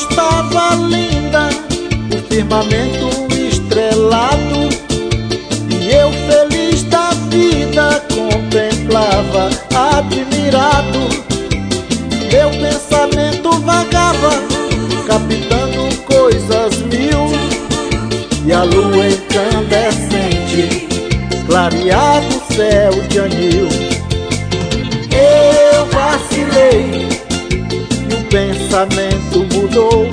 estava linda, o firmamento estrelado, e eu feliz da vida contemplava admirado. Meu pensamento vagava, captando coisas mil, e a lua incandescente clareava o céu de anil. Eu vacilei e o pensamento mudou.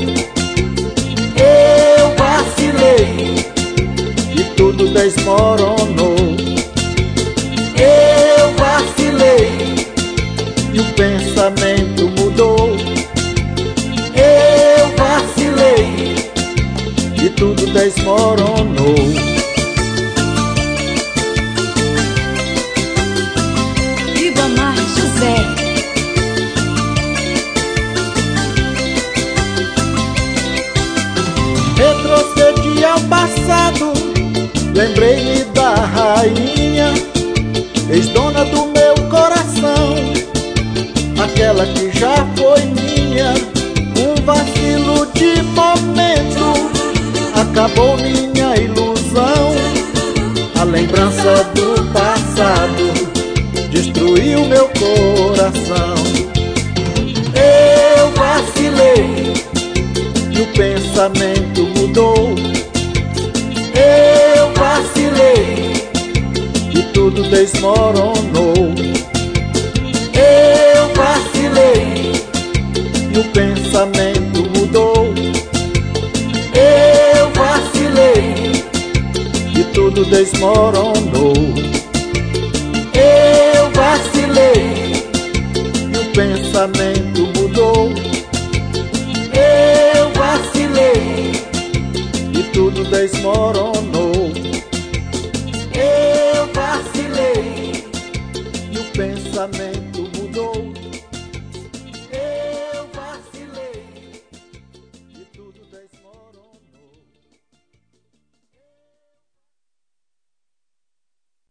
Eu vacilei e tudo desmoronou. Eu vacilei e o pensamento mudou. Eu vacilei e tudo desmoronou. Ribamar José. Retrocedi ao passado, lembrei-me da rainha, ex-dona do meu coração, aquela que já foi minha. Um vacilo de momento acabou minha ilusão. A lembrança do passado destruiu meu coração. Eu vacilei e o pensamento mudou. Eu vacilei e tudo desmoronou. Eu vacilei e o pensamento mudou. Eu vacilei e tudo desmoronou. Eu vacilei e o pensamento mudou. Eu vacilei e tudo desmoronou. Eu vacilei e o pensamento